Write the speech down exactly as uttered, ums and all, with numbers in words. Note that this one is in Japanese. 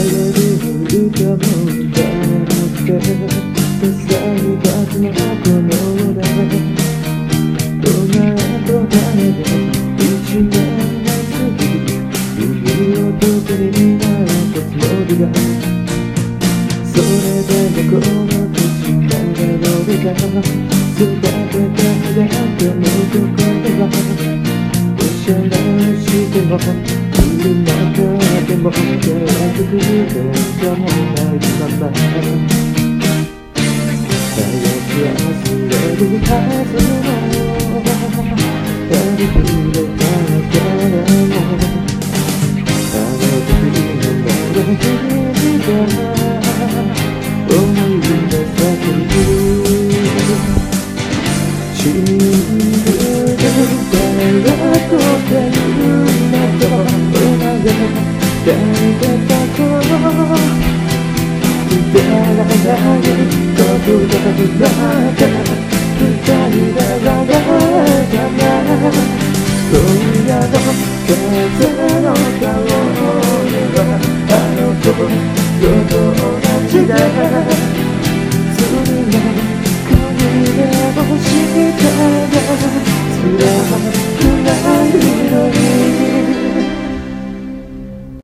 るかも誰もって手伝うだけのこの世でどんなと羽で一年が過ぎ指を特になるつもりがそれでもこの口流れが全てだけのところはおしゃれしても来る中でも結局変化もないまま早く忘れるはずのやりきれたからもあの時のメロディーが思い出させるシングルで誰とていうなと同じ誰だと出会わないことだけだった二人で笑ったな今夜の風の香りはあの子と同じだそれが恋で欲しいから辛い